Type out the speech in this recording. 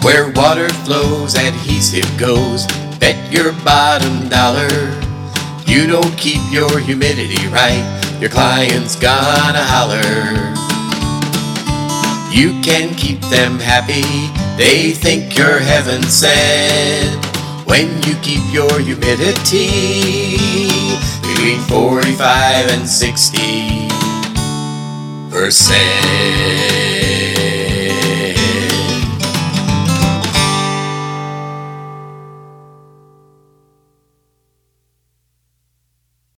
Where water flows, adhesive goes. Bet your bottom dollar you don't keep your humidity right, your client's gonna holler. You can keep them happy, they think you're heaven sent, when you keep your humidity between 45 and 60%.